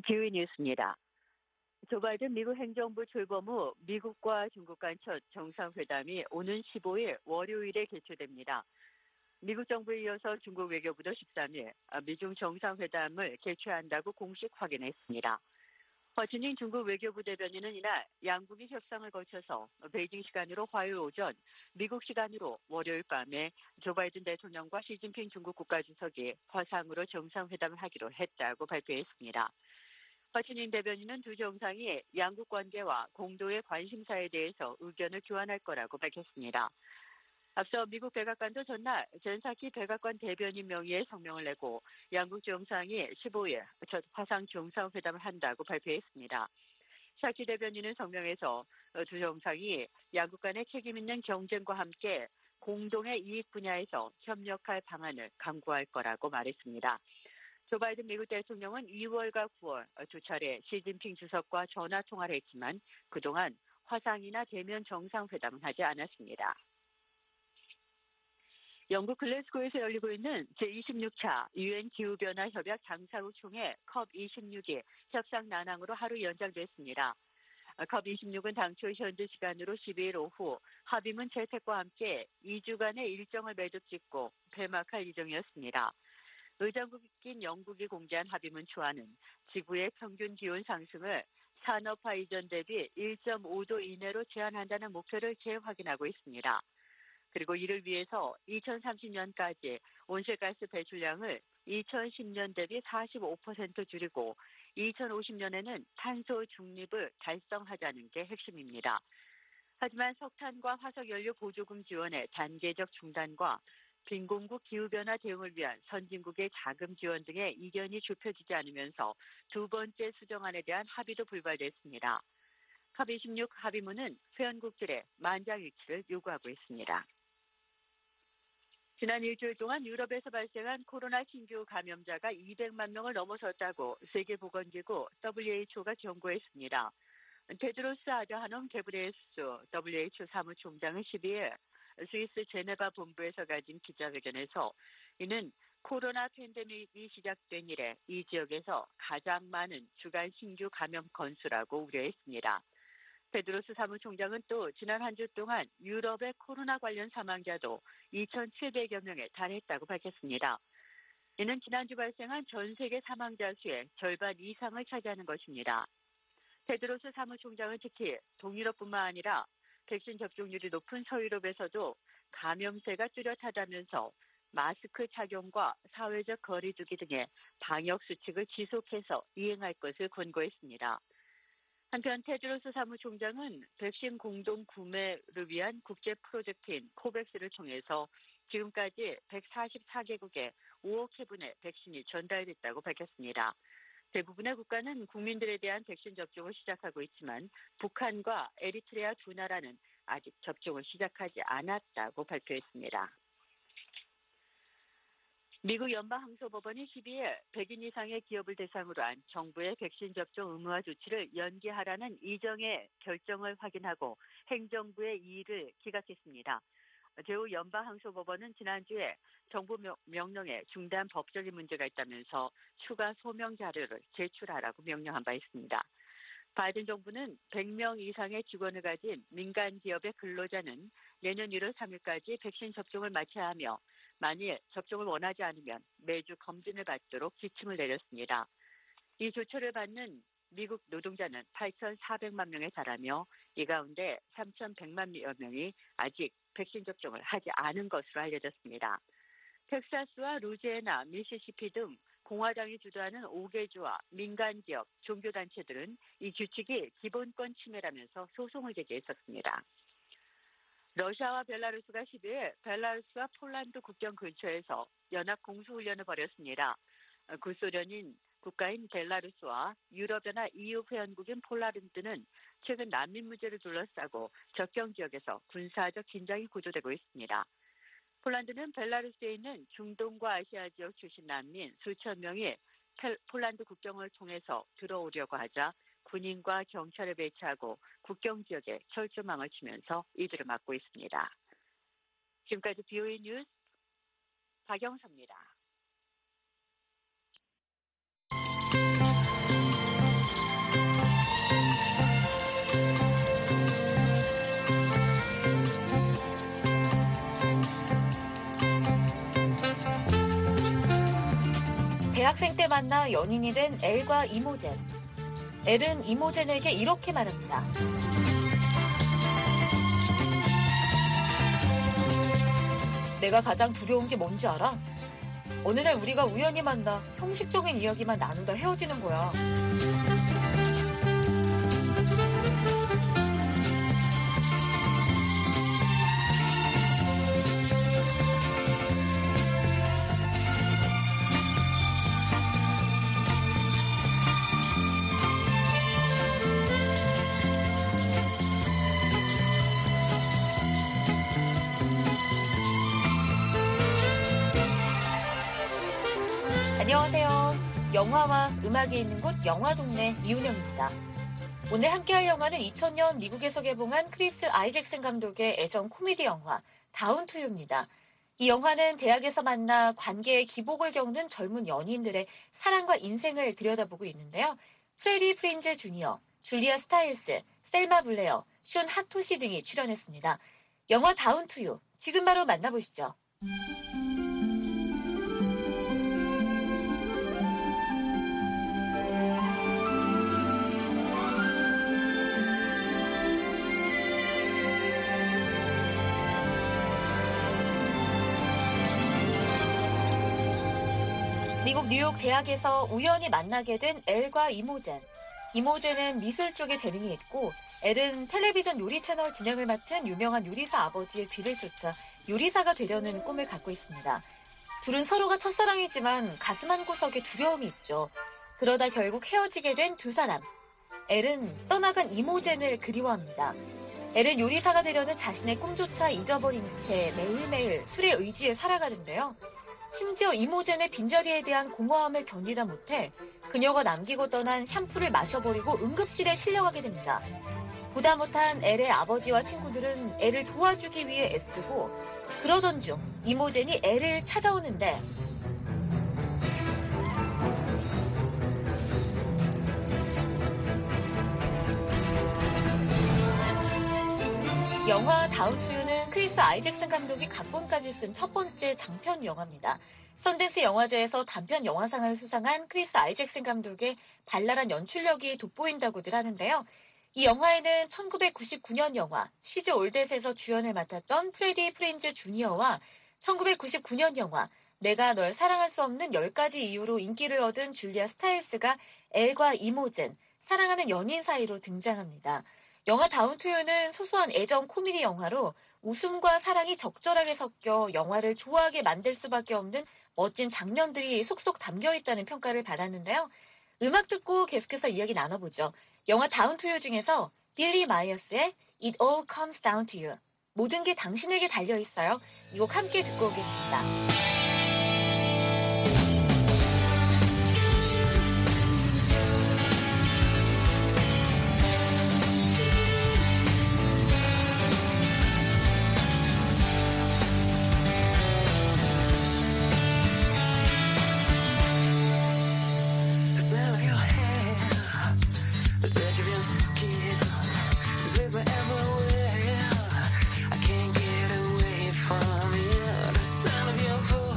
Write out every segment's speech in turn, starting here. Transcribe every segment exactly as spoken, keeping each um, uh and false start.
비오이 뉴스입니다. 조 바이든 미국 행정부 출범 후 미국과 중국 간 첫 정상회담이 오는 십오일 월요일에 개최됩니다. 미국 정부에 이어서 중국 외교부도 십삼일 미중 정상회담을 개최한다고 공식 확인했습니다. 허진인 중국 외교부 대변인은 이날 양국이 협상을 거쳐서 베이징 시간으로 화요일 오전, 미국 시간으로 월요일 밤에 조 바이든 대통령과 시진핑 중국 국가주석이 화상으로 정상회담을 하기로 했다고 발표했습니다. 허진인 대변인은 두 정상이 양국 관계와 공도의 관심사에 대해서 의견을 교환할 거라고 밝혔습니다. 앞서 미국 백악관도 전날 젠사키 백악관 대변인 명의의 성명을 내고 양국 정상이 십오일 첫 화상 정상회담을 한다고 발표했습니다. 사키 대변인은 성명에서 두 정상이 양국 간의 책임 있는 경쟁과 함께 공동의 이익 분야에서 협력할 방안을 강구할 거라고 말했습니다. 조 바이든 미국 대통령은 이월과 구월 두 차례 시진핑 주석과 전화 통화를 했지만 그동안 화상이나 대면 정상회담은 하지 않았습니다. 영국 글래스고에서 열리고 있는 제이십육 차 유엔 기후변화 협약 장사국 총회 컵 이십육이 협상 난항으로 하루 연장됐습니다. 컵 이십육은 당초 현지 시간으로 십이일 오후 합의문 채택과 함께 이 주간의 일정을 매듭 짓고 폐막할 예정이었습니다. 의장국인 영국이 공개한 합의문 초안은 지구의 평균 기온 상승을 산업화 이전 대비 일 점 오 도 이내로 제한한다는 목표를 재확인하고 있습니다. 그리고 이를 위해서 이천삼십 년까지 온실가스 배출량을 이천십 년 대비 사십오 퍼센트 줄이고 이천오십 년에는 탄소 중립을 달성하자는 게 핵심입니다. 하지만 석탄과 화석연료 보조금 지원의 단계적 중단과 빈공국 기후변화 대응을 위한 선진국의 자금 지원 등의 이견이 좁혀지지 않으면서 두 번째 수정안에 대한 합의도 불발됐습니다. 컵 이십육 합의문은 회원국들의 만장일치를 요구하고 있습니다. 지난 일주일 동안 유럽에서 발생한 코로나 신규 감염자가 이백만 명을 넘어섰다고 세계보건기구 더블유에이치오가 경고했습니다. 테드로스 아드하놈 게브레예수스 더블유에이치오 사무총장은 십이일 스위스 제네바 본부에서 가진 기자회견에서 이는 코로나 팬데믹이 시작된 이래 이 지역에서 가장 많은 주간 신규 감염 건수라고 우려했습니다. 테드로스 사무총장은 또 지난 한 주 동안 유럽의 코로나 관련 사망자도 이천칠백여 명에 달했다고 밝혔습니다. 이는 지난주 발생한 전 세계 사망자 수의 절반 이상을 차지하는 것입니다. 테드로스 사무총장은 특히 동유럽뿐만 아니라 백신 접종률이 높은 서유럽에서도 감염세가 뚜렷하다면서 마스크 착용과 사회적 거리 두기 등의 방역 수칙을 지속해서 이행할 것을 권고했습니다. 한편 테드로스 사무총장은 백신 공동 구매를 위한 국제 프로젝트인 코백스를 통해서 지금까지 백사십사 개국에 오억 회분의 백신이 전달됐다고 밝혔습니다. 대부분의 국가는 국민들에 대한 백신 접종을 시작하고 있지만 북한과 에리트레아 두 나라는 아직 접종을 시작하지 않았다고 발표했습니다. 미국 연방항소법원이 십이일 백인 이상의 기업을 대상으로 한 정부의 백신 접종 의무화 조치를 연기하라는 이정의 결정을 확인하고 행정부의 이의를 기각했습니다. 제후 연방항소법원은 지난주에 정부 명령에 중대한 법적인 문제가 있다면서 추가 소명 자료를 제출하라고 명령한 바 있습니다. 바이든 정부는 백 명 이상의 직원을 가진 민간 기업의 근로자는 내년 일월 삼일까지 백신 접종을 마쳐야 하며 만일 접종을 원하지 않으면 매주 검진을 받도록 지침을 내렸습니다. 이 조처를 받는 미국 노동자는 팔천사백만 명에 달하며 이 가운데 삼천백만 명이 아직 백신 접종을 하지 않은 것으로 알려졌습니다. 텍사스와 루지애나, 미시시피 등 공화당이 주도하는 오 개 주와 민간기업, 종교단체들은 이 규칙이 기본권 침해라면서 소송을 제기했었습니다. 러시아와 벨라루스가 십이일 벨라루스와 폴란드 국경 근처에서 연합 공수훈련을 벌였습니다. 구소련인 국가인 벨라루스와 유럽연합 이유 회원국인 폴란드는 최근 난민 문제를 둘러싸고 접경 지역에서 군사적 긴장이 고조되고 있습니다. 폴란드는 벨라루스에 있는 중동과 아시아 지역 출신 난민 수천 명이 폴란드 국경을 통해서 들어오려고 하자 군인과 경찰을 배치하고 국경 지역에 철조망을 치면서 이들을 막고 있습니다. 지금까지 비오이 뉴스 박영서입니다. 대학생 때 만나 연인이 된 엘과 이모젠. 엘은 이모젠에게 이렇게 말합니다. 내가 가장 두려운 게 뭔지 알아? 어느 날 우리가 우연히 만나 형식적인 이야기만 나누다 헤어지는 거야. 안녕하세요. 영화와 음악이 있는 곳 영화동네 이은영입니다. 오늘 함께할 영화는 이천 년 미국에서 개봉한 크리스 아이잭슨 감독의 애정 코미디 영화 다운 투 유입니다. 이 영화는 대학에서 만나 관계의 기복을 겪는 젊은 연인들의 사랑과 인생을 들여다보고 있는데요. 프레디 프린즈 주니어, 줄리아 스타일스, 셀마 블레어, 숀 하토시 등이 출연했습니다. 영화 다운 투 유, 지금 바로 만나보시죠. 미국 뉴욕 대학에서 우연히 만나게 된 엘과 이모젠. 이모젠은 미술 쪽에 재능이 있고 엘은 텔레비전 요리 채널 진행을 맡은 유명한 요리사 아버지의 뒤를 쫓아 요리사가 되려는 꿈을 갖고 있습니다. 둘은 서로가 첫사랑이지만 가슴 한구석에 두려움이 있죠. 그러다 결국 헤어지게 된 두 사람. 엘은 떠나간 이모젠을 그리워합니다. 엘은 요리사가 되려는 자신의 꿈조차 잊어버린 채 매일매일 술에 의지해 살아가는데요. 심지어 이모젠의 빈자리에 대한 공허함을 견디다 못해 그녀가 남기고 떠난 샴푸를 마셔버리고 응급실에 실려가게 됩니다. 보다 못한 엘의 아버지와 친구들은 엘을 도와주기 위해 애쓰고 그러던 중 이모젠이 엘을 찾아오는데 영화 다운 투 유는 크리스 아이잭슨 감독이 각본까지 쓴 첫 번째 장편 영화입니다. 선댄스 영화제에서 단편 영화상을 수상한 크리스 아이잭슨 감독의 발랄한 연출력이 돋보인다고들 하는데요. 이 영화에는 천구백구십구 년 영화 쉬즈 올댓에서 주연을 맡았던 프레디 프린즈 주니어와 천구백구십구 년 영화 내가 널 사랑할 수 없는 열 가지 이유로 인기를 얻은 줄리아 스타일스가 엘과 이모젠, 사랑하는 연인 사이로 등장합니다. 영화 다운 투 유는 소소한 애정 코미디 영화로 웃음과 사랑이 적절하게 섞여 영화를 좋아하게 만들 수밖에 없는 멋진 장면들이 속속 담겨있다는 평가를 받았는데요. 음악 듣고 계속해서 이야기 나눠보죠. 영화 다운 투 유 중에서 빌리 마이어스의 It All Comes Down to You, 모든 게 당신에게 달려있어요. 이 곡 함께 듣고 오겠습니다. Wherever I can't get away from you. The sound of your voice.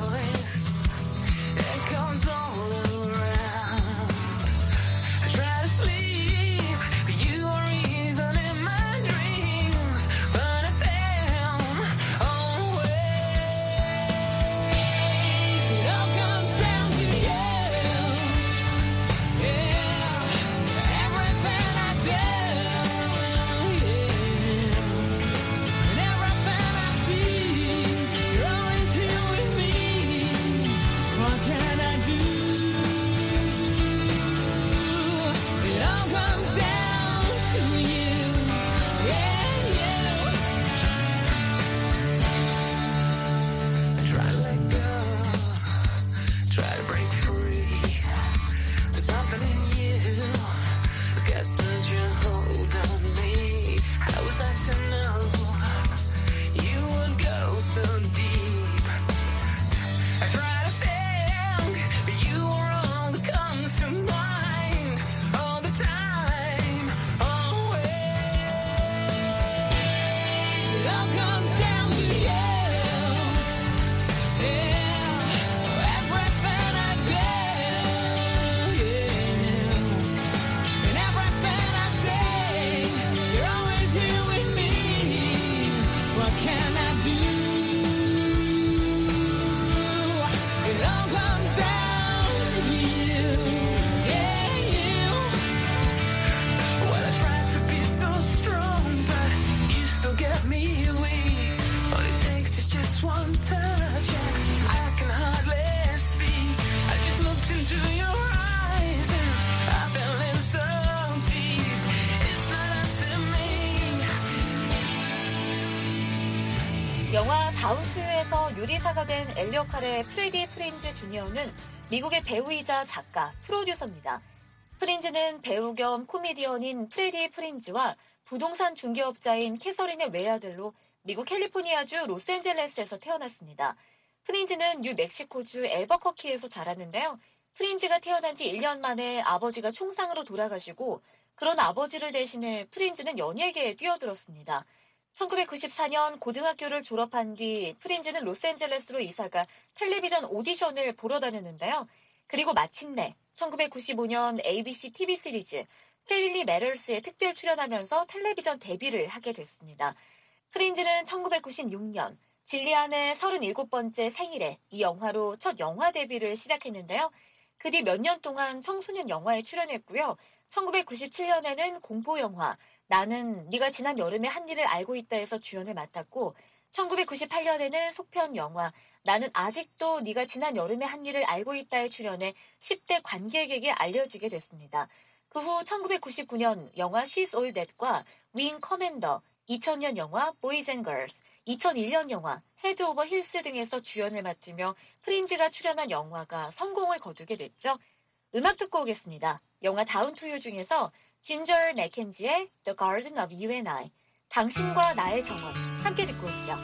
다운투유에서 요리사가 된 엘리 역할의 프레디 프린즈 주니어는 미국의 배우이자 작가, 프로듀서입니다. 프린즈는 배우 겸 코미디언인 프레디 프린즈와 부동산 중개업자인 캐서린의 외아들로 미국 캘리포니아주 로스앤젤레스에서 태어났습니다. 프린즈는 뉴멕시코주 엘버커키에서 자랐는데요. 프린즈가 태어난 지 일 년 만에 아버지가 총상으로 돌아가시고 그런 아버지를 대신해 프린즈는 연예계에 뛰어들었습니다. 천구백구십사 년 고등학교를 졸업한 뒤 프린즈는 로스앤젤레스로 이사가 텔레비전 오디션을 보러 다녔는데요. 그리고 마침내 천구백구십오 년 에이비씨 티비 시리즈 패밀리 매터스에 특별 출연하면서 텔레비전 데뷔를 하게 됐습니다. 프린즈는 천구백구십육 년 질리안의 서른일곱 번째 생일에 이 영화로 첫 영화 데뷔를 시작했는데요. 그 뒤 몇 년 동안 청소년 영화에 출연했고요. 천구백구십칠 년에는 공포영화 나는 네가 지난 여름에 한 일을 알고 있다에서 주연을 맡았고 천구백구십팔 년에는 속편 영화 나는 아직도 네가 지난 여름에 한 일을 알고 있다에 출연해 십 대 관객에게 알려지게 됐습니다. 그 후 천구백구십구 년 영화 She's All That과 윙 커맨더, 이천 년 영화 Boys and Girls, 이천일 년 영화 헤드 오버 힐스 등에서 주연을 맡으며 프린즈가 출연한 영화가 성공을 거두게 됐죠. 음악 듣고 오겠습니다. 영화 다운투유 중에서 진저 맥켄지의 The Garden of You and I, 당신과 나의 정원 함께 듣고 오시죠.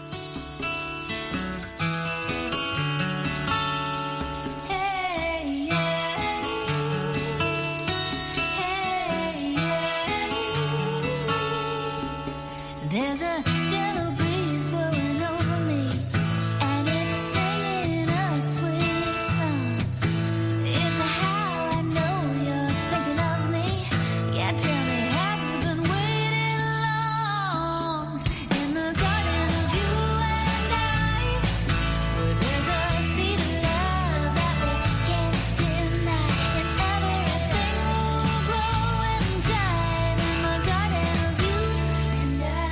There's a gentle breeze blowing over me, and it's singing a sweet song. It's how I know you're thinking of me. Yeah, tell me, have you been waiting long? In the garden of you and I, where there's a seed of love that we can't deny, and everything will grow in time. In the garden of you and I.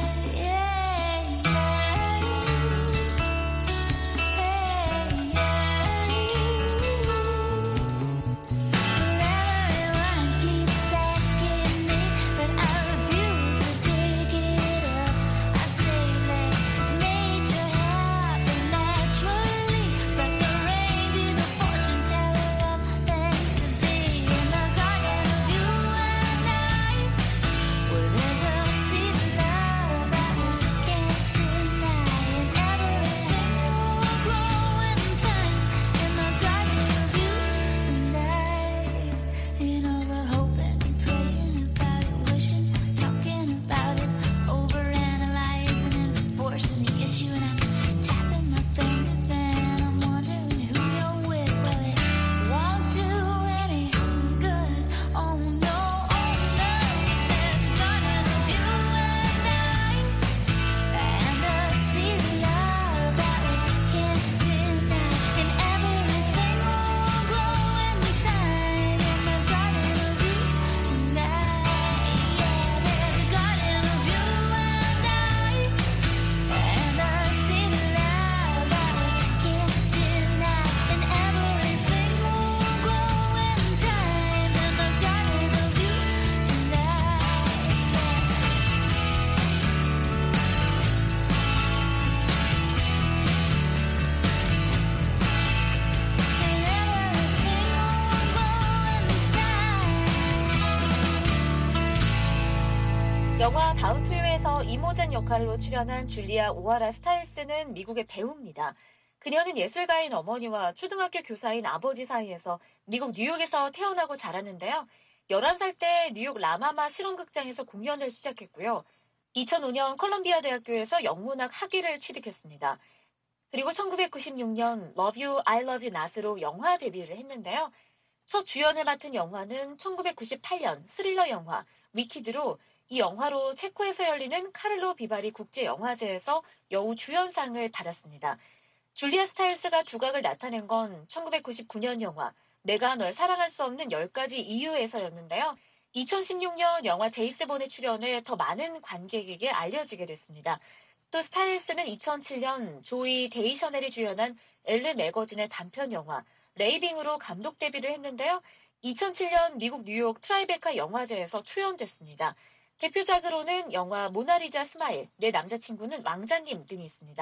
영화 다운투유에서 이모젠 역할로 출연한 줄리아 오하라 스타일스는 미국의 배우입니다. 그녀는 예술가인 어머니와 초등학교 교사인 아버지 사이에서 미국 뉴욕에서 태어나고 자랐는데요. 열한 살 때 뉴욕 라마마 실험극장에서 공연을 시작했고요. 이천오 년 컬럼비아 대학교에서 영문학 학위를 취득했습니다. 그리고 천구백구십육 년 Love You, I Love You Not으로 영화 데뷔를 했는데요. 첫 주연을 맡은 영화는 천구백구십팔 년 스릴러 영화 위키드로 이 영화로 체코에서 열리는 카를로 비바리 국제영화제에서 여우 주연상을 받았습니다. 줄리아 스타일스가 두각을 나타낸 건 천구백구십구 년 영화 내가 널 사랑할 수 없는 열 가지 이유에서였는데요. 이천십육 년 영화 제이스 본에 출연해 더 많은 관객에게 알려지게 됐습니다. 또 스타일스는 이천칠 년 조이 데이셔넬이 주연한 엘르 매거진의 단편 영화 레이빙으로 감독 데뷔를 했는데요. 이천칠 년 미국 뉴욕 트라이베카 영화제에서 초연됐습니다. 대표작으로는 영화 모나리자 스마일, 내 남자친구는 왕자님 등이 있습니다.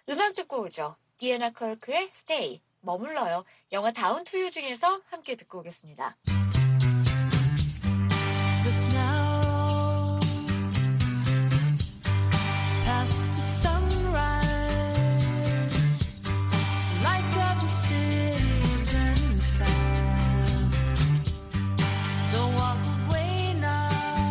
음악 듣고 오죠. 디애나 컬크의 Stay, 머물러요. 영화 다운 투 유 중에서 함께 듣고 오겠습니다. Look now, past the sunrise, lights of the city burning fast. Don't walk away now,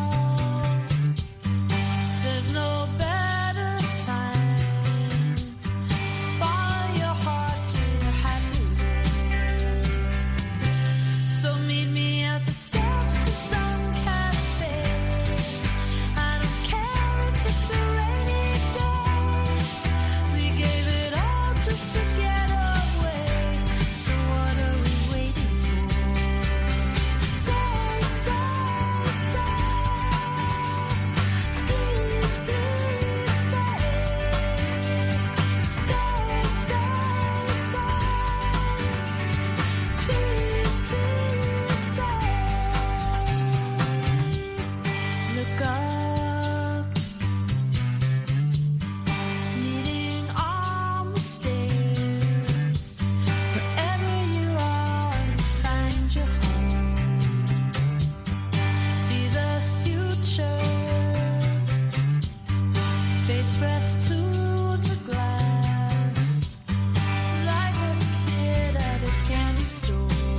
there's no better time. Just follow your heart to your happiness. So meet me at the steps of some cafe. I don't care if it's a rainy day. We gave it all just to get away. So what are we waiting for? Stay, stay, stay. Please, please stay. Stay, stay, stay. Please, please stay. Look up, leaning on the stairs. Wherever you are, you find your home. See the future, face pressed to the glass, like a kid at a candy store.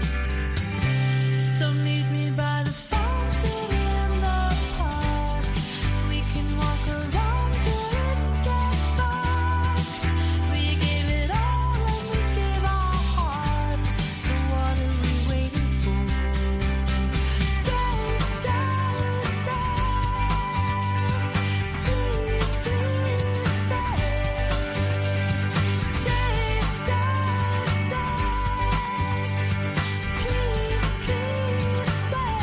So meet me by the fountain in the park. We can walk around till it gets dark. We gave it all and we gave our hearts. So what are we waiting for? Stay, stay, stay. Please, please stay. Stay, stay, stay. Please, please stay.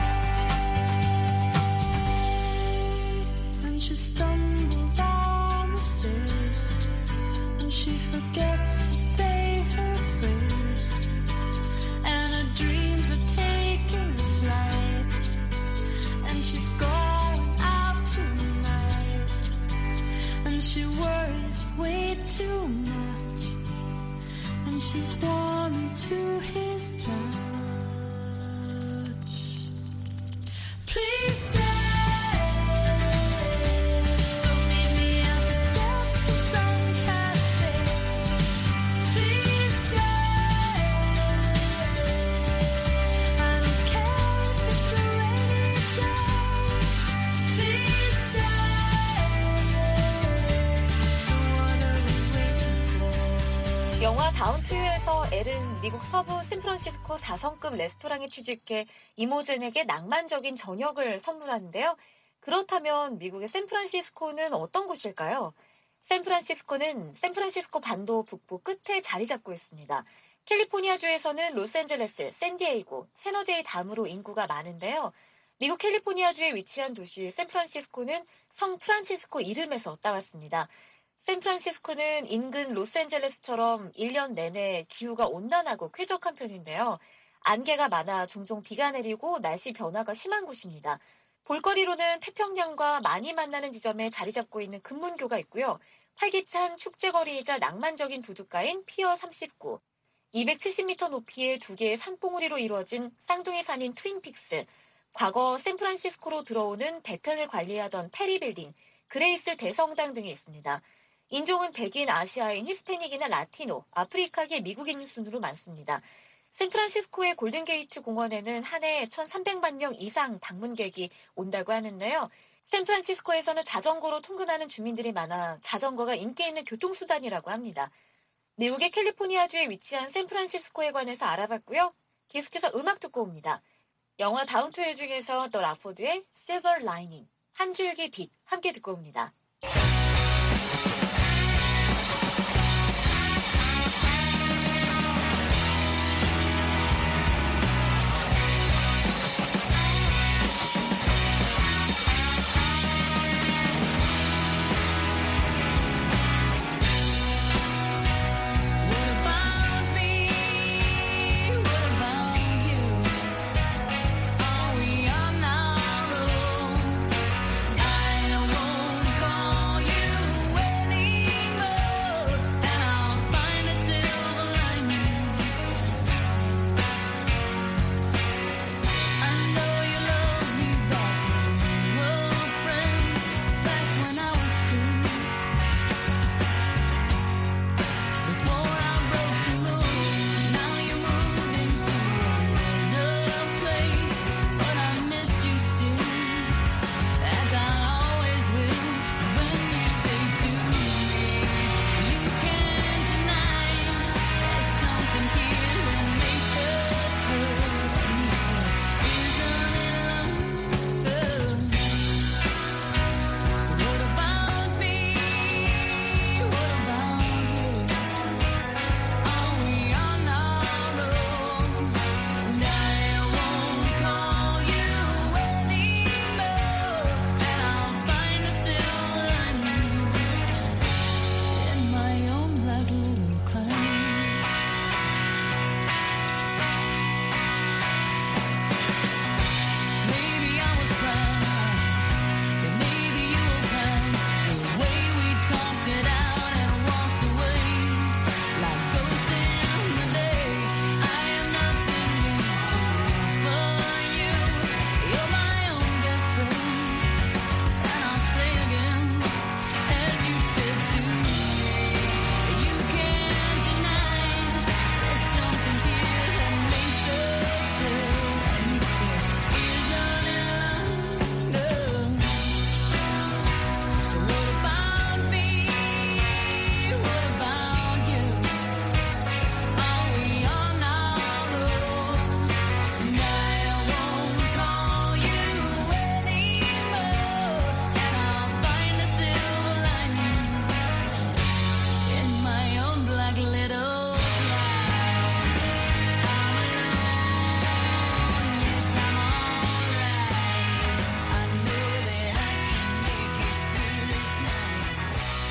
And she stumbles down the stairs, and she forgets to say her prayers, and her dreams are taking flight, and she's going out tonight, and she worries way too much, and she's warming to his touch. Please stay. So meet me at the steps of some cafe. Please stay. I don't care if it's a rainy day. Please stay. So what are we waiting for? 영화 다운 투 유에서 엘은 미국 서부 샌프란시스코 사 성급 레스토랑에 취직해 이모젠에게 낭만적인 저녁을 선물하는데요. 그렇다면 미국의 샌프란시스코는 어떤 곳일까요? 샌프란시스코는 샌프란시스코 반도 북부 끝에 자리 잡고 있습니다. 캘리포니아주에서는 로스앤젤레스, 샌디에이고, 세너제이 다음으로 인구가 많은데요. 미국 캘리포니아주에 위치한 도시 샌프란시스코는 성 프란시스코 이름에서 따왔습니다. 샌프란시스코는 인근 로스앤젤레스처럼 일 년 내내 기후가 온난하고 쾌적한 편인데요. 안개가 많아 종종 비가 내리고 날씨 변화가 심한 곳입니다. 볼거리로는 태평양과 많이 만나는 지점에 자리 잡고 있는 금문교가 있고요. 활기찬 축제거리이자 낭만적인 부둣가인 피어 삼십구, 이백칠십 미터 높이의 두 개의 산봉우리로 이루어진 쌍둥이 산인 트윈픽스, 과거 샌프란시스코로 들어오는 배편을 관리하던 페리빌딩, 그레이스 대성당 등이 있습니다. 인종은 백인, 아시아인, 히스패닉이나 라티노, 아프리카계 미국인 순으로 많습니다. 샌프란시스코의 골든게이트 공원에는 한 해 천삼백만 명 이상 방문객이 온다고 하는데요. 샌프란시스코에서는 자전거로 통근하는 주민들이 많아 자전거가 인기 있는 교통수단이라고 합니다. 미국의 캘리포니아주에 위치한 샌프란시스코에 관해서 알아봤고요. 계속해서 음악 듣고 옵니다. 영화 다운 투 유 중에서 더 라포드의 Silver Lining, 한 줄기 빛 함께 듣고 옵니다. I won't call you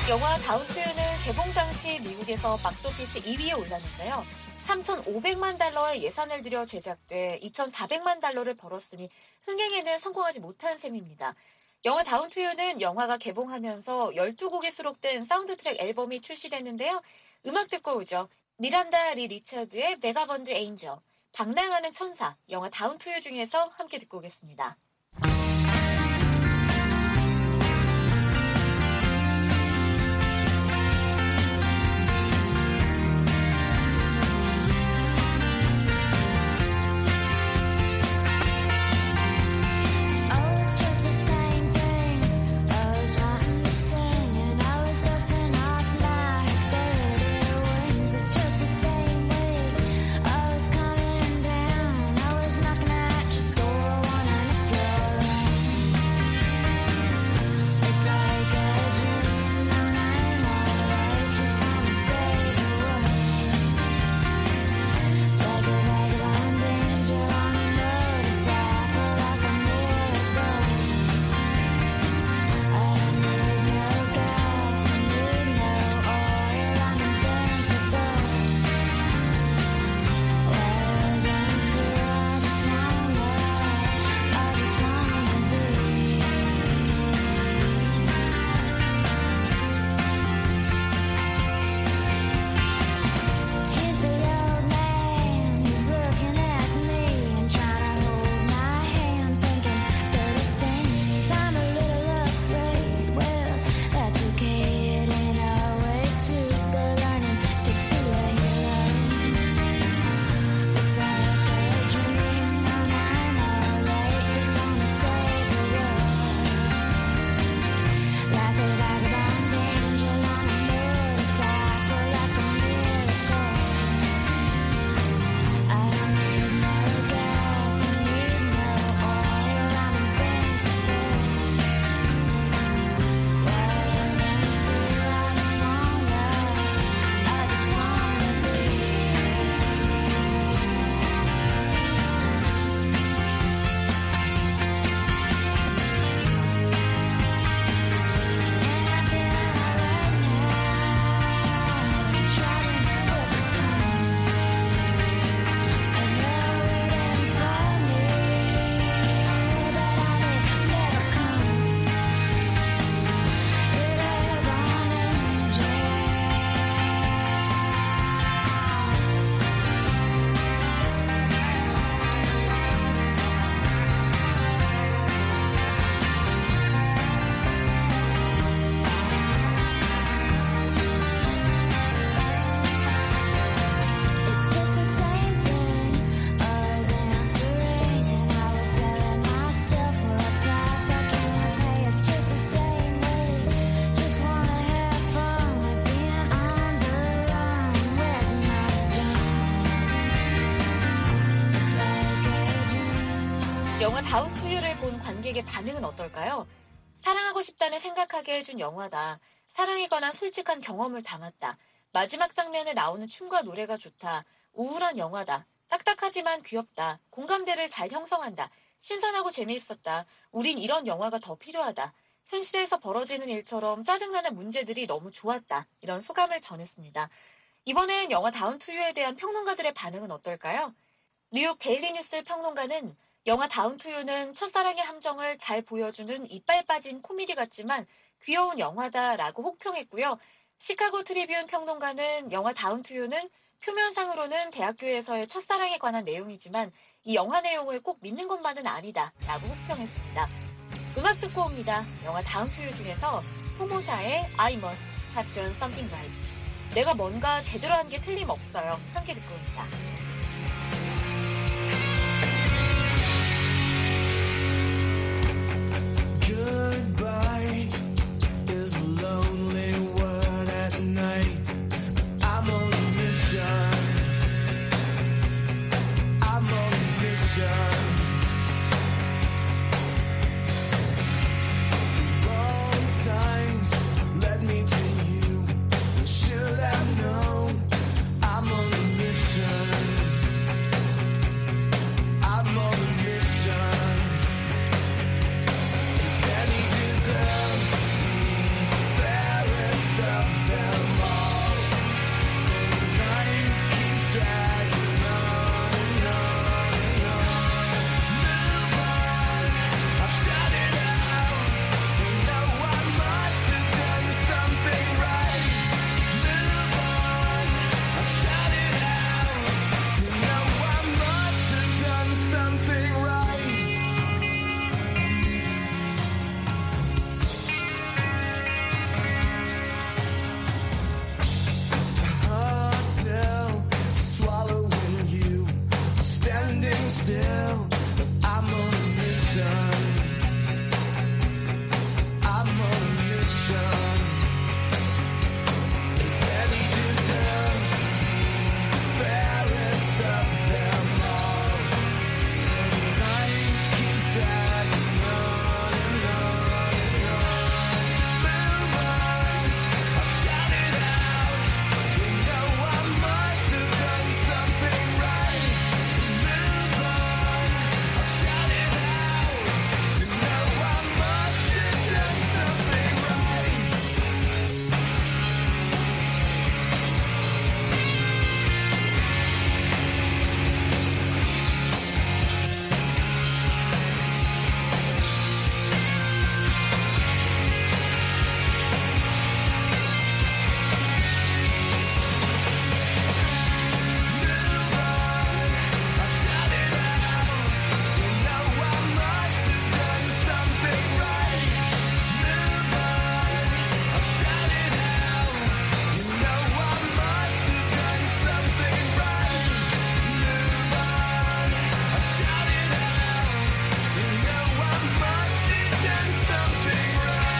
영화 다운 투유는 개봉 당시 미국에서 박스오피스 이 위에 올랐는데요. 삼천오백만 달러의 예산을 들여 제작돼 이천사백만 달러를 벌었으니 흥행에는 성공하지 못한 셈입니다. 영화 다운 투유는 영화가 개봉하면서 열두 곡이 수록된 사운드 트랙 앨범이 출시됐는데요. 음악 듣고 오죠. 미란다 리 리처드의 베가번드 에인저, 방랑하는 천사, 영화 다운 투유 중에서 함께 듣고 오겠습니다. 영화 다운 투유를 본 관객의 반응은 어떨까요? 사랑하고 싶다는 생각하게 해준 영화다. 사랑에 관한 솔직한 경험을 담았다. 마지막 장면에 나오는 춤과 노래가 좋다. 우울한 영화다. 딱딱하지만 귀엽다. 공감대를 잘 형성한다. 신선하고 재미있었다. 우린 이런 영화가 더 필요하다. 현실에서 벌어지는 일처럼 짜증나는 문제들이 너무 좋았다. 이런 소감을 전했습니다. 이번엔 영화 다운 투유에 대한 평론가들의 반응은 어떨까요? 뉴욕 데일리 뉴스 평론가는 영화 다운 투유는 첫사랑의 함정을 잘 보여주는 이빨 빠진 코미디 같지만 귀여운 영화다라고 혹평했고요. 시카고 트리뷴 평론가는 영화 다운 투유는 표면상으로는 대학교에서의 첫사랑에 관한 내용이지만 이 영화 내용을 꼭 믿는 것만은 아니다라고 혹평했습니다. 음악 듣고 옵니다. 영화 다운 투유 중에서 포모사의 I must have done something right. 내가 뭔가 제대로 한 게 틀림없어요. 함께 듣고 옵니다. Goodbye is a lonely word at night. I'm on a mission. I'm on a mission. Wrong signs led me to you. You should have known. I'm on a mission. still. I'm on a mission. I'm on a mission. And he deserves fairest of them all. And life keeps dragging on and on and on. Move on, I'll shout it out. You know I must have done something right. Move on, I'll shout it out. You know I must have done something right. I'll shout it out. You know I must have done something right. Move on, I'll shout it out. You know I must have done something right. Move on, I'll shout it out. You know I must have done something right.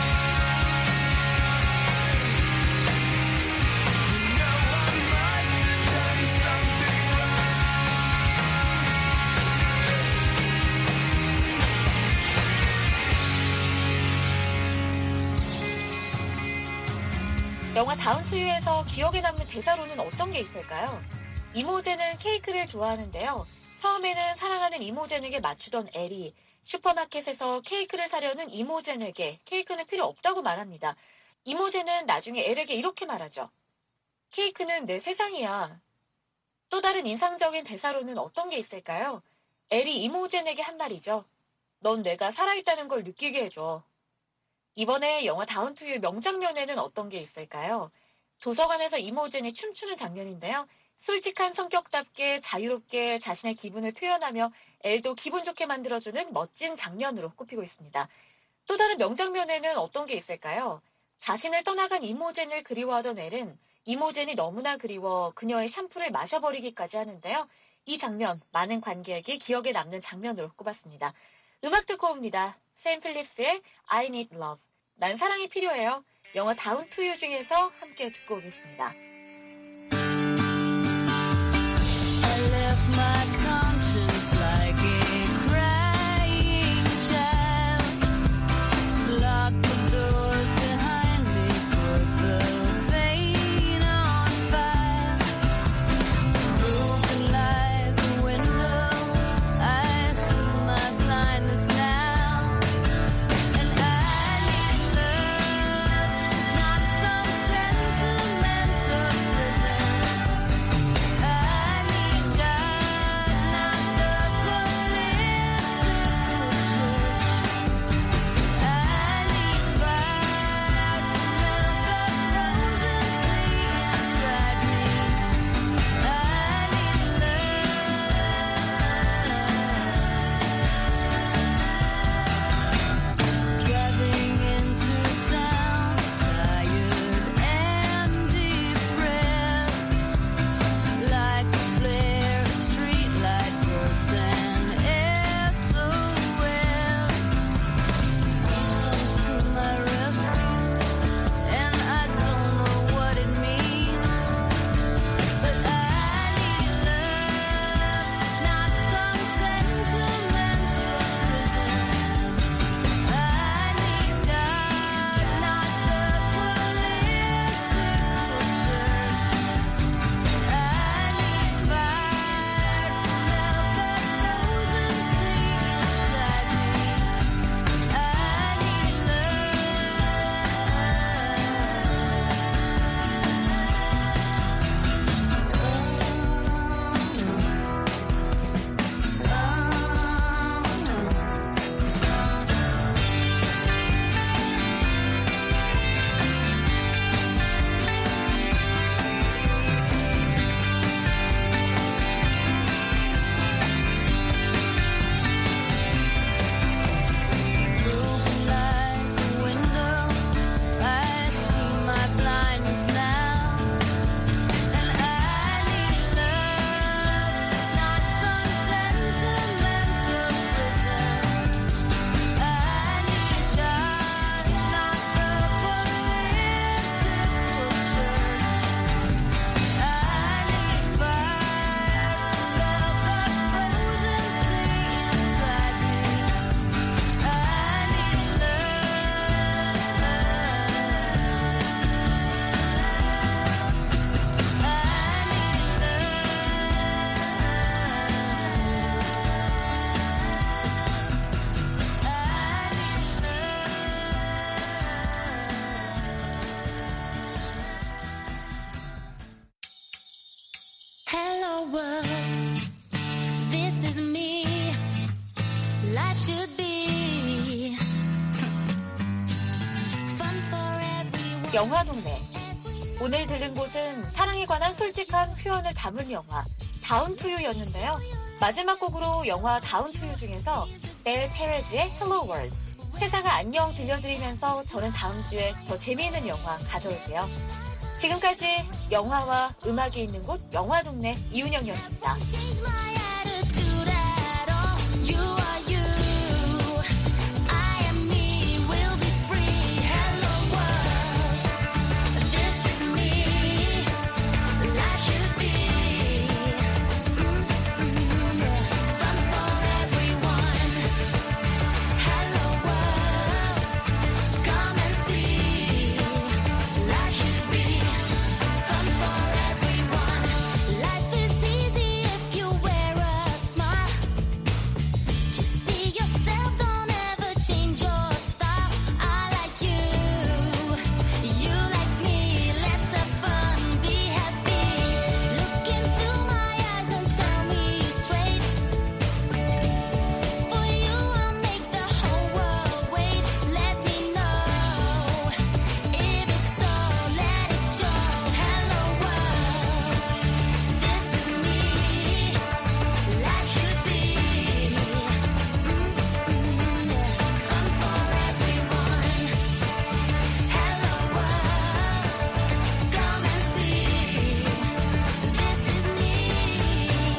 You know I must have done something right. 영화 다운 투 유에서 기억에 남는 대사로는 어떤 게 있을까요? 이모제는 케이크를 좋아하는데요. 처음에는 사랑하는 이모젠에게 맞추던 엘이 슈퍼마켓에서 케이크를 사려는 이모젠에게 케이크는 필요 없다고 말합니다. 이모젠은 나중에 엘에게 이렇게 말하죠. 케이크는 내 세상이야. 또 다른 인상적인 대사로는 어떤 게 있을까요? 엘이 이모젠에게 한 말이죠. 넌 내가 살아있다는 걸 느끼게 해줘. 이번에 영화 다운 투 유 명장면에는 어떤 게 있을까요? 도서관에서 이모젠이 춤추는 장면인데요. 솔직한 성격답게 자유롭게 자신의 기분을 표현하며 엘도 기분 좋게 만들어주는 멋진 장면으로 꼽히고 있습니다. 또 다른 명장면에는 어떤 게 있을까요? 자신을 떠나간 이모젠을 그리워하던 엘은 이모젠이 너무나 그리워 그녀의 샴푸를 마셔버리기까지 하는데요. 이 장면, 많은 관객이 기억에 남는 장면으로 꼽았습니다. 음악 듣고 옵니다. 샘 필립스의 I Need Love. 난 사랑이 필요해요. 영화 다운 투 유 중에서 함께 듣고 오겠습니다. I left my conscience like a crying child. Locked the doors behind me, put the pain on fire. Broken like a window, I see my blindness now. And I need love, not some sentimental 영화동네. 오늘 들른 곳은 사랑에 관한 솔직한 표현을 담은 영화 다운 투 유였는데요. 마지막 곡으로 영화 다운 투 유 중에서 넬 페레즈의 헬로 월드, 세상아 안녕 들려드리면서 저는 다음 주에 더 재미있는 영화 가져올게요. 지금까지 영화와 음악이 있는 곳 영화동네 이은영이었습니다. Change my attitude at all. You are you. I am me. We'll be free. Hello world. This is me. Life should be fun for everyone. Hello world. Come and see. Life should be fun for everyone. Life is easy if you wear a smile. Just be yourself, don't ever change your style. I like you, you like me. Let's have fun, be happy. Look into my eyes and tell me straight. For you, I'll make the whole world wait. Let me know if it's so. Let it show. Hello world, this is me. Life should be fun for everyone. Hello world, come and see. This is me.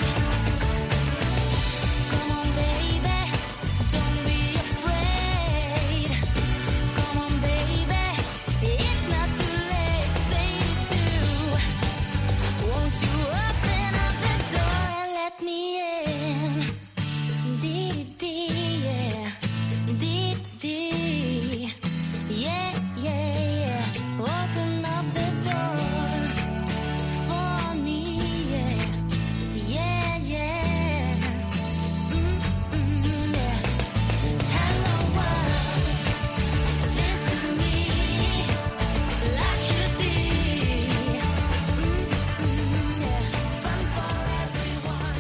Come on, baby, don't be afraid. Come on, baby, it's not too late. Say you do. Won't you open up the door and let me in? Dee dee, yeah. Dee dee, yeah, yeah, yeah. Open up the door for me, yeah. Yeah, yeah. Mm-mm, yeah. Hello world, this is me. Life should be mm-mm, yeah. Fun for everyone.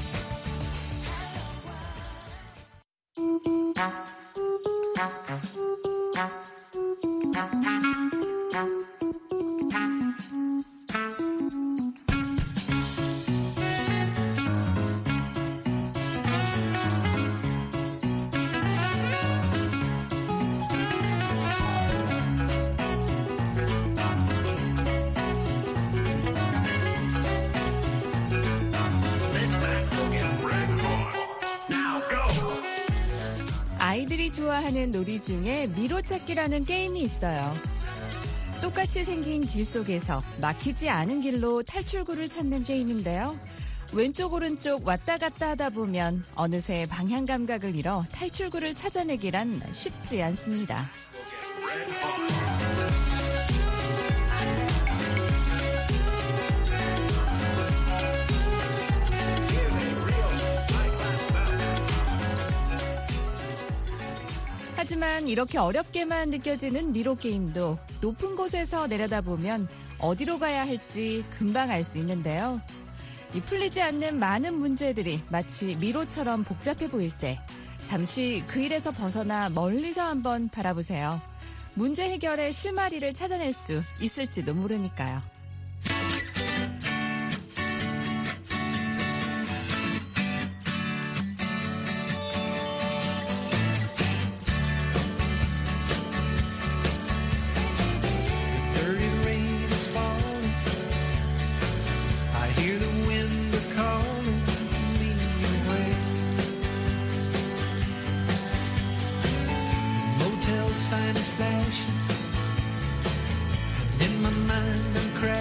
아이들이 좋아하는 놀이 중에 미로찾기라는 게임이 있어요. 똑같이 생긴 길 속에서 막히지 않은 길로 탈출구를 찾는 게임인데요. 왼쪽 오른쪽 왔다 갔다 하다 보면 어느새 방향 감각을 잃어 탈출구를 찾아내기란 쉽지 않습니다. 하지만 이렇게 어렵게만 느껴지는 미로 게임도 높은 곳에서 내려다보면 어디로 가야 할지 금방 알 수 있는데요. 이 풀리지 않는 많은 문제들이 마치 미로처럼 복잡해 보일 때 잠시 그 일에서 벗어나 멀리서 한번 바라보세요. 문제 해결의 실마리를 찾아낼 수 있을지도 모르니까요. Dirty rain is falling. I hear the wind a calling me away. Motel sign is flashing, and in my mind I'm crashing.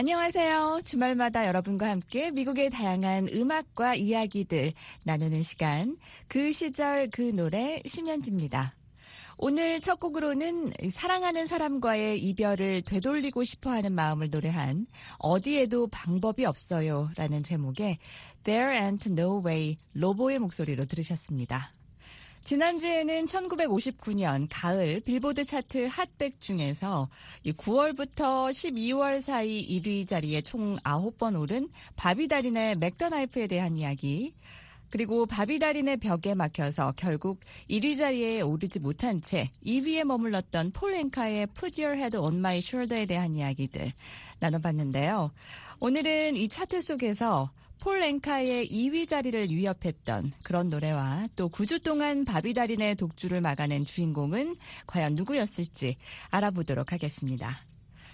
안녕하세요. 주말마다 여러분과 함께 미국의 다양한 음악과 이야기들 나누는 시간, 그 시절 그 노래 심연지입니다. 오늘 첫 곡으로는 사랑하는 사람과의 이별을 되돌리고 싶어하는 마음을 노래한 어디에도 방법이 없어요 라는 제목의 There Ain't No Way 로보의 목소리로 들으셨습니다. 지난주에는 천구백오십구 년 가을 빌보드 차트 핫백 중에서 구월부터 십이월 사이 일 위 자리에 총 아홉 번 오른 바비 다린의 맥더나이프에 대한 이야기, 그리고 바비 다린의 벽에 막혀서 결국 일 위 자리에 오르지 못한 채 이 위에 머물렀던 폴 앵카의 Put Your Head on My Shoulder에 대한 이야기들 나눠봤는데요. 오늘은 이 차트 속에서 폴 앵카의 이 위 자리를 위협했던 그런 노래와 또 구 주 동안 바비 다린의 독주를 막아낸 주인공은 과연 누구였을지 알아보도록 하겠습니다.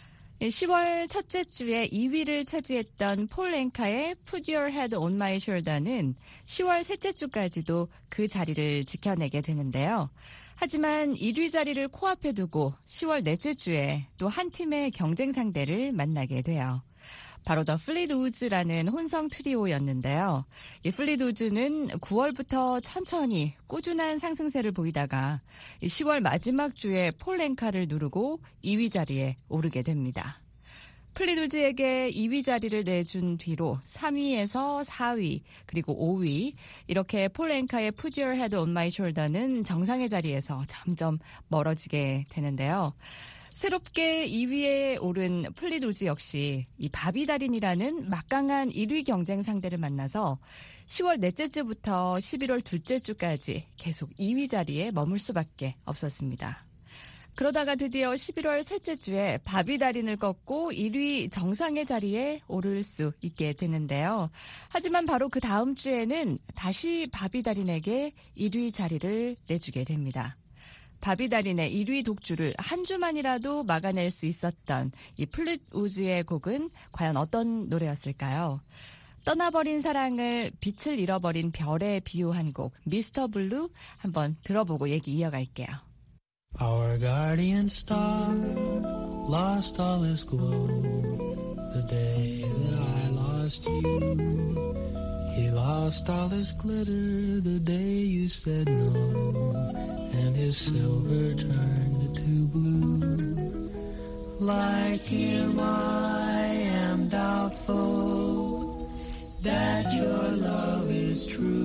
시월 첫째 주에 이 위를 차지했던 폴 앵카의 Put Your Head on My Shoulder는 시월 셋째 주까지도 그 자리를 지켜내게 되는데요. 하지만 일 위 자리를 코앞에 두고 시월 넷째 주에 또 한 팀의 경쟁 상대를 만나게 돼요. 바로 더 플리드 우즈라는 혼성 트리오였는데요. 이 플리드 우즈는 구월부터 천천히 꾸준한 상승세를 보이다가 시월 마지막 주에 폴 앵카를 누르고 이 위 자리에 오르게 됩니다. 플리드 우즈에게 이 위 자리를 내준 뒤로 삼 위에서 사 위 그리고 오 위 이렇게 폴 앵카의 Put Your Head on My Shoulder는 정상의 자리에서 점점 멀어지게 되는데요. 새롭게 이 위에 오른 플리드 우즈 역시 이 바비 다린이라는 막강한 일 위 경쟁 상대를 만나서 시월 넷째 주부터 십일월 둘째 주까지 계속 이 위 자리에 머물 수밖에 없었습니다. 그러다가 드디어 십일월 셋째 주에 바비 다린을 꺾고 일 위 정상의 자리에 오를 수 있게 되는데요. 하지만 바로 그 다음 주에는 다시 바비 다린에게 일 위 자리를 내주게 됩니다. 바비 다린의 일 위 독주를 한 주만이라도 막아낼 수 있었던 이 플리드 우즈의 곡은 과연 어떤 노래였을까요? 떠나버린 사랑을 빛을 잃어버린 별에 비유한 곡 미스터 블루 한번 들어보고 얘기 이어갈게요. Our guardian star lost all his glow the day that I lost you. He lost all his glitter the day you said no, and his silver turned to blue. Like him I am doubtful that your love is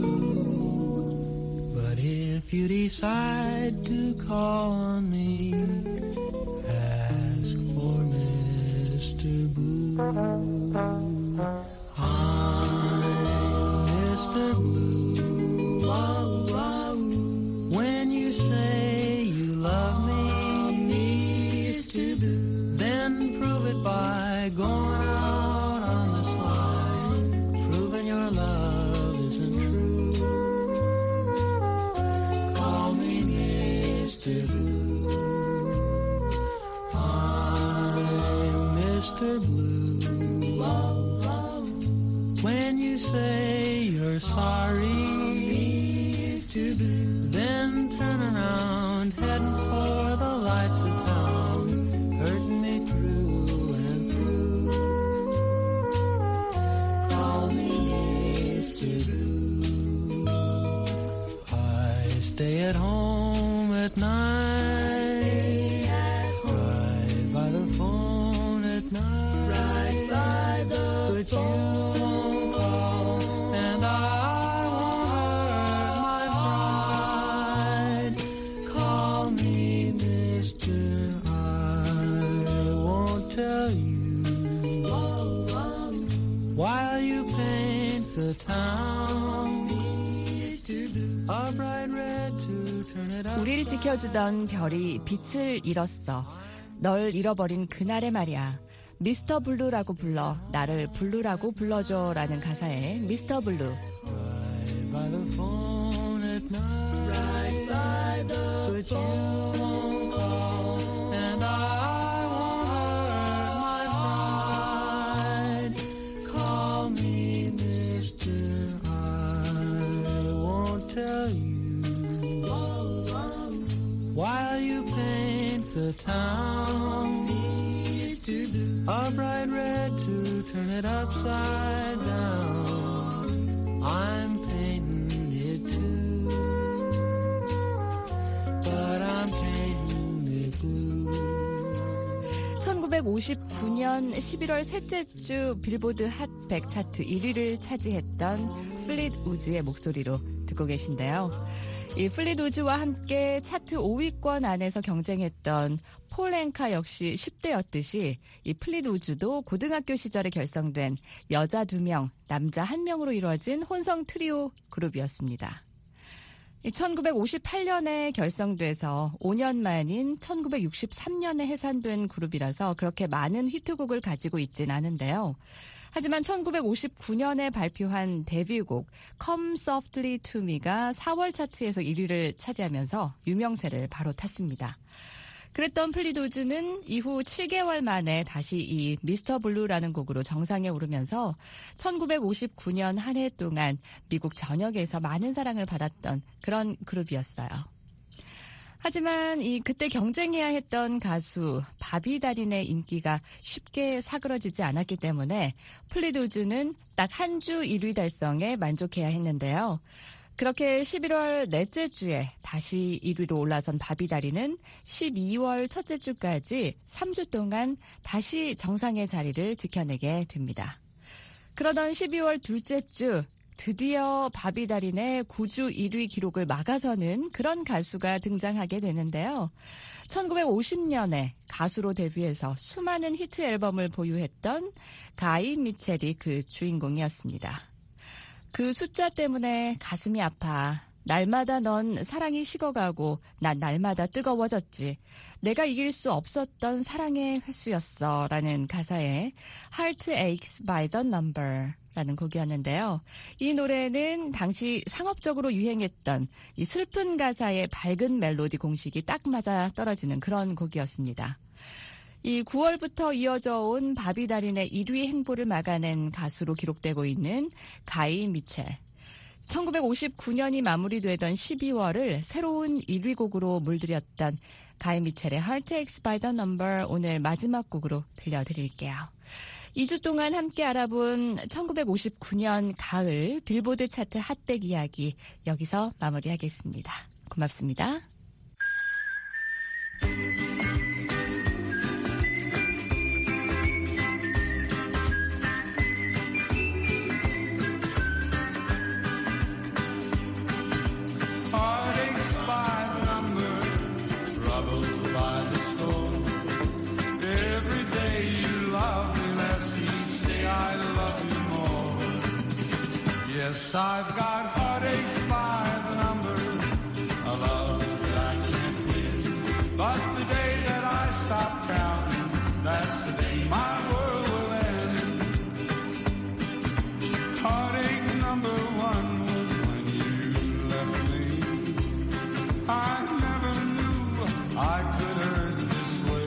true. But if you decide to call on me, ask for Mister Blue. I'm Mister Blue. Wow, wow. When you say you love me, Mister Blue, then prove it by going out on the slide, proving your love isn't true. Call me Mister Blue. I'm Mister Blue. Wow, wow. When you say you're sorry, Mister Blue, then turn around, heading for the lights of town, hurting me through and through. Call me Mister Blue. I stay at home at night, right by the phone at night, right by the phone. 우리를 지켜주던 별이 빛을 잃었어. 널 잃어버린 그날의 말이야. 미스터 블루라고 불러 나를 블루라고 불러줘 라는 가사의 미스터 블루. Right by the phone at night, right by the phone call, and I won't hurt my pride. Call me Mister I won't tell you while you paint the town a bright red to turn it upside down. I'm painting it too, but I'm painting it blue. 천구백오십구 년 십일월 셋째 주 빌보드 핫 백 차트 일 위를 차지했던 플릿 우즈의 목소리로 듣고 계신데요. 이 플릿 우즈와 함께 차트 오 위권 안에서 경쟁했던 폴 앵카 역시 십 대였듯이 이 플릿 우즈도 고등학교 시절에 결성된 여자 두 명, 남자 한 명으로 이루어진 혼성 트리오 그룹이었습니다. 천구백오십팔 년에 결성돼서 오 년 만인 천구백육십삼 년에 해산된 그룹이라서 그렇게 많은 히트곡을 가지고 있진 않은데요. 하지만 천구백오십구 년에 발표한 데뷔곡 Come Softly to Me가 사월 차트에서 일 위를 차지하면서 유명세를 바로 탔습니다. 그랬던 플릿 우즈는 이후 칠 개월 만에 다시 이 미스터 블루라는 곡으로 정상에 오르면서 천구백오십구 년 한 해 동안 미국 전역에서 많은 사랑을 받았던 그런 그룹이었어요. 하지만 이 그때 경쟁해야 했던 가수 바비 다린의 인기가 쉽게 사그러지지 않았기 때문에 플릿 우즈는 딱 한 주 일 위 달성에 만족해야 했는데요. 그렇게 십일월 넷째 주에 다시 일 위로 올라선 바비 다린은 십이월 첫째 주까지 삼 주 동안 다시 정상의 자리를 지켜내게 됩니다. 그러던 십이월 둘째 주 드디어 바비 다린의 구 주 일 위 기록을 막아서는 그런 가수가 등장하게 되는데요. 천구백오십 년에 가수로 데뷔해서 수많은 히트 앨범을 보유했던 가이 미첼이 그 주인공이었습니다. 그 숫자 때문에 가슴이 아파. 날마다 넌 사랑이 식어가고 난 날마다 뜨거워졌지. 내가 이길 수 없었던 사랑의 횟수였어. 라는 가사에 Heart Aches by the Number 라는 곡이었는데요. 이 노래는 당시 상업적으로 유행했던 이 슬픈 가사의 밝은 멜로디 공식이 딱 맞아 떨어지는 그런 곡이었습니다. 이 구월부터 이어져 온 바비 다린의 일 위 행보를 막아낸 가수로 기록되고 있는 가이 미첼. 천구백오십구 년이 마무리되던 십이월을 새로운 일 위 곡으로 물들였던 가이 미첼의 Heart Aches by the Number 오늘 마지막 곡으로 들려드릴게요. 이 주 동안 함께 알아본 천구백오십구 년 가을 빌보드 차트 핫백 이야기 여기서 마무리하겠습니다. 고맙습니다. Heartaches by the number, troubles by the score. Every day you love me less, each day I love you more. Yes, I've got heartaches by the number, a love that I can't win. But the day that I stop counting, that's the day my world will end. Heartache number one was when you left me. I never knew I could hurt this way.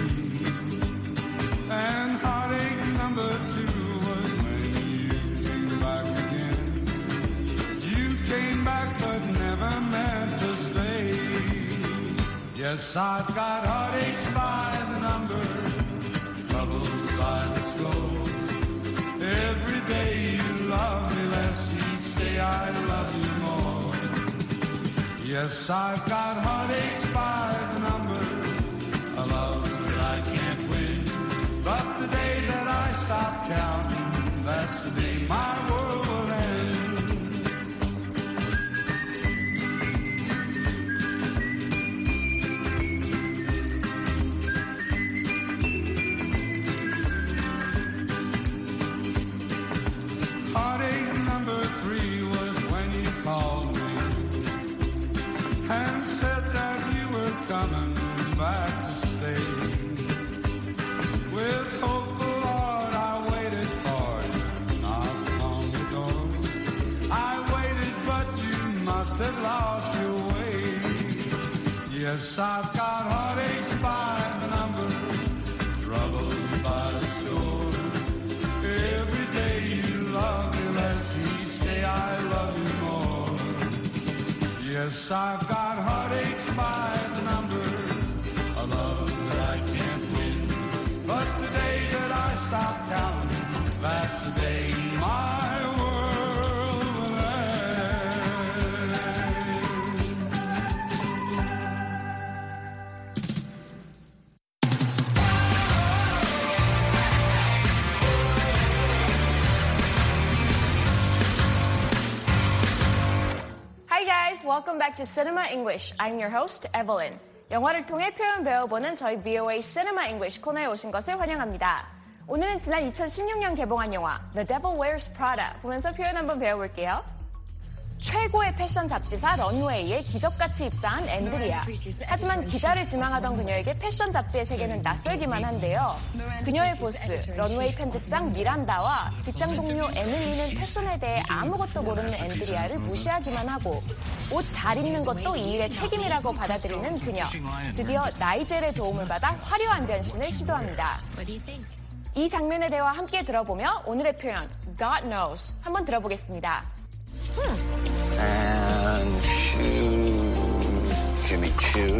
And heartache number two was when you came back again. You came back but never meant to stay. Yes, I've got heartaches by the number, troubles by the score. Every day you love me less, each day I love you more. Yes, I've got heartaches by the number, a love that I can't win. But the day that I stop counting, that's the day my world will end. Heartache number three was when you called me and said that you were coming back to stay. With hopeful heart I waited for you, knocked on the door. I waited but you must have lost your way. Yes, I've got heartaches by the number, troubles by the score. Every day you love me less, each day I love you more. Yes, I've got heartaches by the number, a love that I can't win. But the day that I stop counting, welcome back to Cinema English. I'm your host, Evelyn. 영화를 통해 표현 배워보는 저희 브이오에이 Cinema English 코너에 오신 것을 환영합니다. 오늘은 지난 이천십육 년 개봉한 영화 The Devil Wears Prada 보면서 표현 한번 배워볼게요. 최고의 패션 잡지사 런웨이에 기적같이 입사한 앤드리아. 하지만 기자를 지망하던 그녀에게 패션 잡지의 세계는 낯설기만 한데요. 그녀의 보스, 런웨이 편집장 미란다와 직장 동료 에밀리는 패션에 대해 아무것도 모르는 앤드리아를 무시하기만 하고 옷 잘 입는 것도 이 일의 책임이라고 받아들이는 그녀. 드디어 나이젤의 도움을 받아 화려한 변신을 시도합니다. 이 장면의 대화 함께 들어보며 오늘의 표현 God knows 한번 들어보겠습니다. And choose Jimmy Choo.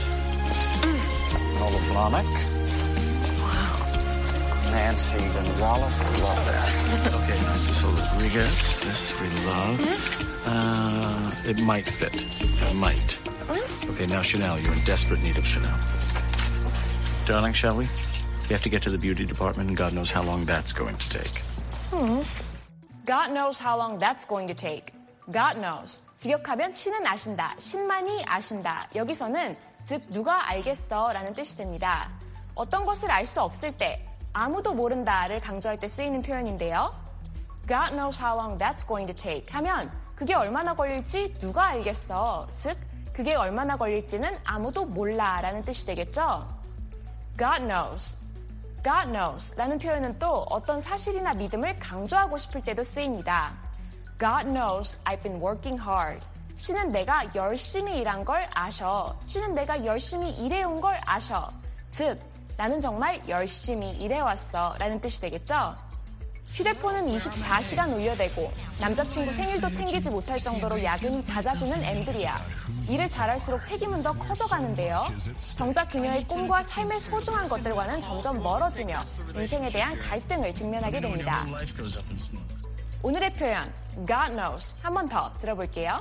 Nola Blahnik. Wow. Nancy Gonzalez. Love that. Okay, Narciso Rodriguez. This we love. Uh, it might fit. It might. Okay, now Chanel. You're in desperate need of Chanel. Darling, shall we? We have to get to the beauty department, and God knows how long that's going to take. Hmm. God knows how long that's going to take. God knows. 직역하면 신은 아신다, 신만이 아신다. 여기서는 즉 누가 알겠어 라는 뜻이 됩니다. 어떤 것을 알 수 없을 때 아무도 모른다를 강조할 때 쓰이는 표현인데요. God knows how long that's going to take 하면 그게 얼마나 걸릴지 누가 알겠어. 즉 그게 얼마나 걸릴지는 아무도 몰라 라는 뜻이 되겠죠. God knows. God knows 라는 표현은 또 어떤 사실이나 믿음을 강조하고 싶을 때도 쓰입니다. God knows I've been working hard. 신은 내가 열심히 일한 걸 아셔. 신은 내가 열심히 일해온 걸 아셔. 즉, 나는 정말 열심히 일해왔어 라는 뜻이 되겠죠? 휴대폰은 이십사 시간 울려대고 남자친구 생일도 챙기지 못할 정도로 야근이 잦아지는 앤드리아. 일을 잘할수록 책임은 더 커져가는데요. 정작 그녀의 꿈과 삶의 소중한 것들과는 점점 멀어지며 인생에 대한 갈등을 직면하게 됩니다. 오늘의 표현 God knows 한 번 더 들어볼게요.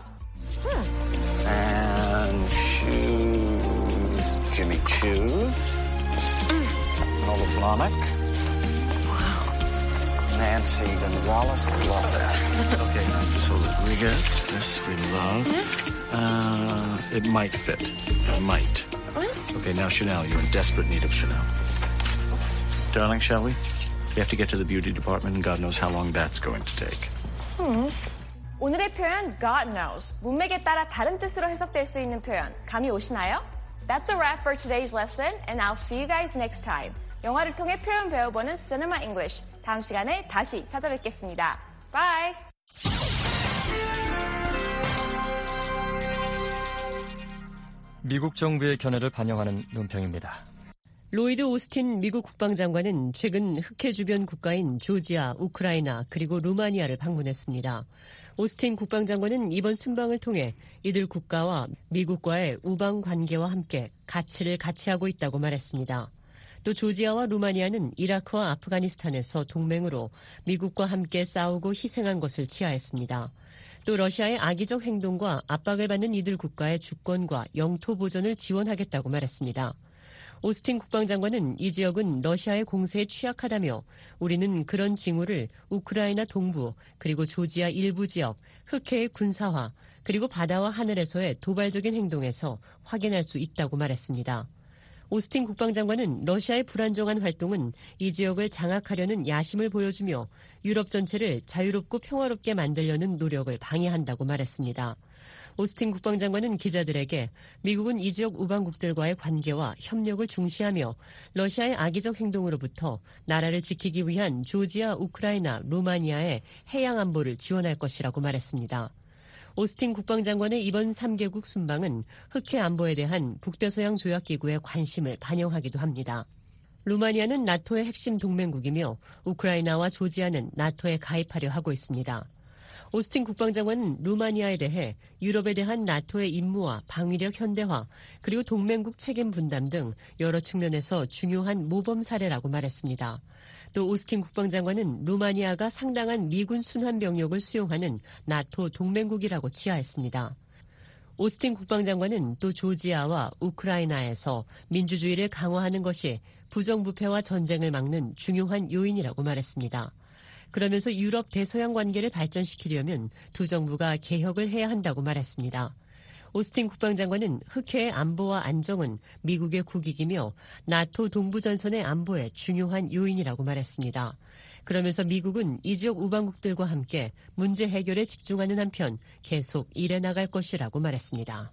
And choose Jimmy Choo. Nola Blahnik. Nancy Gonzalez. Love that. Okay, Narciso Rodriguez. This we love. Uh, it might fit. It might. Okay, now Chanel. You're in desperate need of Chanel. Darling, shall we? We have to get to the beauty department, and God knows how long that's going to take. 음. 오늘의 표현 God knows. 문맥에 따라 다른 뜻으로 해석될 수 있는 표현. 감이 오시나요? That's a wrap for today's lesson, and I'll see you guys next time. 영화를 통해 표현 배워보는 Cinema English. 다음 시간에 다시 찾아뵙겠습니다. Bye! 미국 정부의 견해를 반영하는 논평입니다. 로이드 오스틴 미국 국방장관은 최근 흑해 주변 국가인 조지아, 우크라이나 그리고 루마니아를 방문했습니다. 오스틴 국방장관은 이번 순방을 통해 이들 국가와 미국과의 우방 관계와 함께 가치를 같이 하고 있다고 말했습니다. 또 조지아와 루마니아는 이라크와 아프가니스탄에서 동맹으로 미국과 함께 싸우고 희생한 것을 치하했습니다. 또 러시아의 악의적 행동과 압박을 받는 이들 국가의 주권과 영토 보존을 지원하겠다고 말했습니다. 오스틴 국방장관은 이 지역은 러시아의 공세에 취약하다며 우리는 그런 징후를 우크라이나 동부 그리고 조지아 일부 지역, 흑해의 군사화 그리고 바다와 하늘에서의 도발적인 행동에서 확인할 수 있다고 말했습니다. 오스틴 국방장관은 러시아의 불안정한 활동은 이 지역을 장악하려는 야심을 보여주며 유럽 전체를 자유롭고 평화롭게 만들려는 노력을 방해한다고 말했습니다. 오스틴 국방장관은 기자들에게 미국은 이 지역 우방국들과의 관계와 협력을 중시하며 러시아의 악의적 행동으로부터 나라를 지키기 위한 조지아, 우크라이나, 루마니아의 해양 안보를 지원할 것이라고 말했습니다. 오스틴 국방장관의 이번 삼 개국 순방은 흑해 안보에 대한 북대서양 조약기구의 관심을 반영하기도 합니다. 루마니아는 나토의 핵심 동맹국이며 우크라이나와 조지아는 나토에 가입하려 하고 있습니다. 오스틴 국방장관은 루마니아에 대해 유럽에 대한 나토의 임무와 방위력 현대화 그리고 동맹국 책임 분담 등 여러 측면에서 중요한 모범 사례라고 말했습니다. 또 오스틴 국방장관은 루마니아가 상당한 미군 순환 병력을 수용하는 나토 동맹국이라고 치하했습니다. 오스틴 국방장관은 또 조지아와 우크라이나에서 민주주의를 강화하는 것이 부정부패와 전쟁을 막는 중요한 요인이라고 말했습니다. 그러면서 유럽 대서양 관계를 발전시키려면 두 정부가 개혁을 해야 한다고 말했습니다. 오스틴 국방장관은 흑해의 안보와 안정은 미국의 국익이며 나토 동부전선의 안보에 중요한 요인이라고 말했습니다. 그러면서 미국은 이 지역 우방국들과 함께 문제 해결에 집중하는 한편 계속 일해 나갈 것이라고 말했습니다.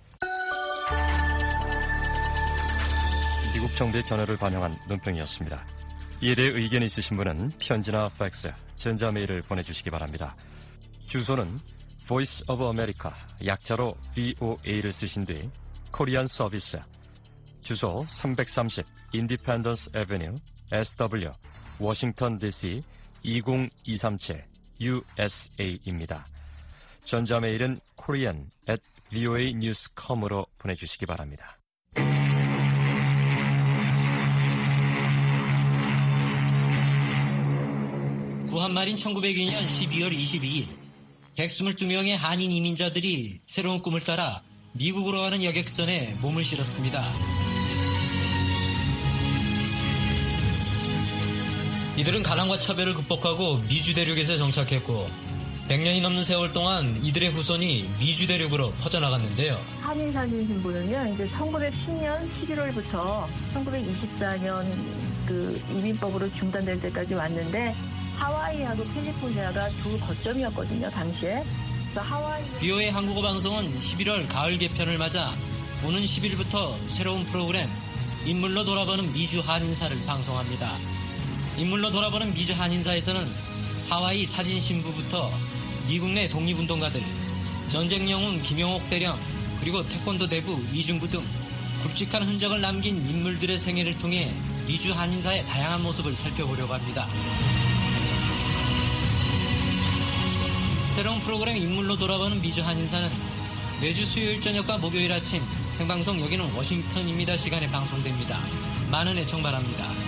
미국 정부의 견해를 반영한 논평이었습니다. 이에 대해 의견 있으신 분은 편지나 팩스, 전자메일을 보내주시기 바랍니다. 주소는 Voice of America, 약자로 브이오에이를 쓰신 뒤 코리안 서비스, 주소 삼백삼십 Independence Avenue, 에스더블유, 워싱턴 디씨 이공이삼칠 유에스에이입니다. 전자메일은 korean at voa news dot com으로 보내주시기 바랍니다. 구한말인 천구백이 년 십이월 이십이일 백이십이 명의 한인 이민자들이 새로운 꿈을 따라 미국으로 가는 여객선에 몸을 실었습니다. 이들은 가난과 차별을 극복하고 미주 대륙에서 정착했고 백 년이 넘는 세월 동안 이들의 후손이 미주 대륙으로 퍼져나갔는데요. 한인 사진 신분은요, 이제 천구백십 년 십일월부터 천구백이십사 년 그 이민법으로 중단될 때까지 왔는데 하와이하고 캘리포니아가 두 거점이었거든요, 당시에. 그래서 하와이. 브이오에이 한국어 방송은 십일월 가을 개편을 맞아 오는 십 일부터 새로운 프로그램 인물로 돌아보는 미주 한인사를 방송합니다. 인물로 돌아보는 미주 한인사에서는 하와이 사진 신부부터 미국 내 독립운동가들, 전쟁 영웅 김용옥 대령, 그리고 태권도 대부 이중구 등 굵직한 흔적을 남긴 인물들의 생애를 통해 미주 한인사의 다양한 모습을 살펴보려고 합니다. 새로운 프로그램 인물로 돌아보는 미주 한인사는 매주 수요일 저녁과 목요일 아침 생방송 여기는 워싱턴입니다 시간에 방송됩니다. 많은 애청 바랍니다.